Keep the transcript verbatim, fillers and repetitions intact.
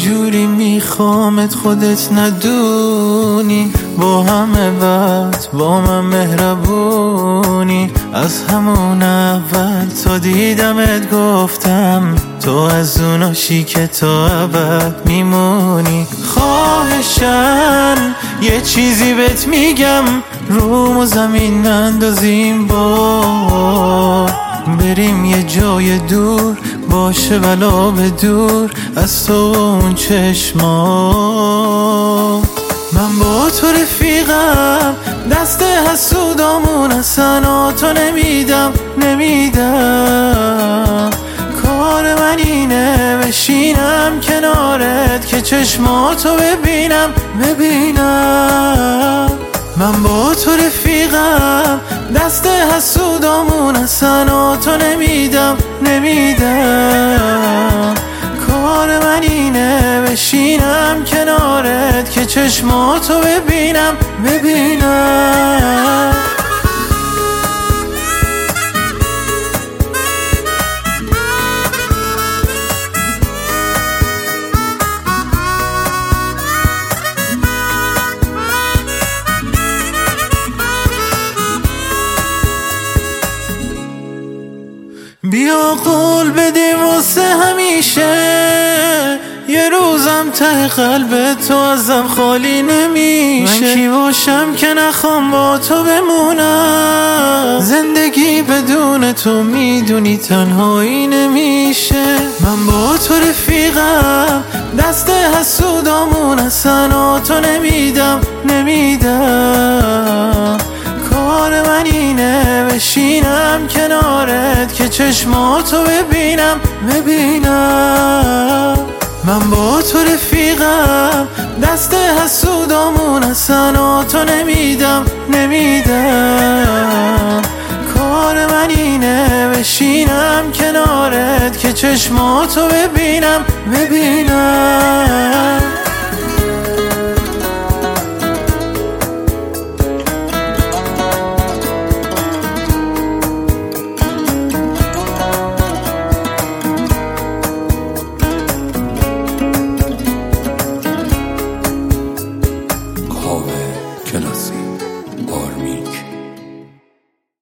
جوری میخوامت خودت ندونی، با همه وقت با من مهربونی. از همون اول تا دیدمت گفتم تو از اوناشی که تا ابد میمونی. خواهشن یه چیزی بهت میگم، روم و زمین نندازیم با بریم یه جای دور، باشه ولا به دور از تو و اون چشما. من با تو رفیقم، دست حسودامون اصلا تو نمیدم نمیدم. کار من اینه بشینم کنارت که چشماتو ببینم ببینم. من با تو رفیقم، دست حسودامون اصلا تو نمیدم نمیدم. کار من اینه بشینم کنارت که چشماتو ببینم ببینم. بیا قول بدیم واسه همیشه، یه روزم ته قلب تو ازم خالی نمیشه. من کی باشم که نخوام با تو بمونم، زندگی بدون تو میدونی تنهایی نمیشه. من با تو رفیقم، دست حسودامون اصلا تو نمیدم نمیدم. کار من اینه بشینم کنارت که چشماتو ببینم ببینم. من با تو رفیقم، دست حسودامون اصلا تو نمیدم نمیدم. کار من اینه بشینم کنارت که چشماتو ببینم ببینم.